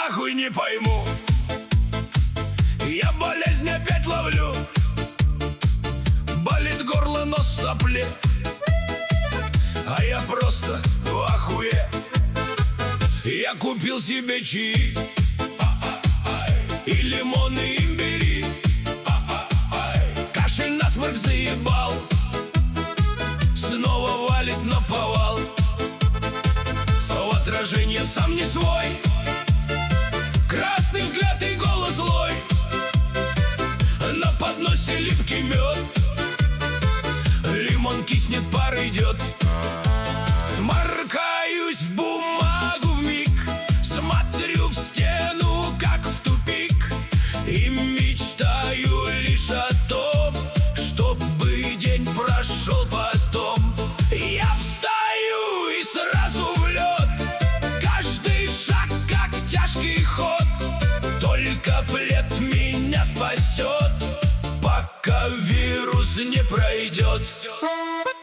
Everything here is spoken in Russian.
нахуй не пойму. Я болезнь опять ловлю, болит горло, нос в сопле, а я просто в ахуе. Я купил себе чаи и лимоны, имбири. Кашель насморк заебал, снова валит наповал. В отражение сам не свой, красный взгляд и голос злой. На подносе липкий мед, лимон киснет, пар идет. Сморкаюсь в бумагу вмиг, смотрю в стену, как в тупик, и мечтаю лишь о том, чтобы день прошел потом. Я встаю и сразу в лед, каждый шаг как тяжкий ход. Только плед меня спасет, пока вирус не пройдет.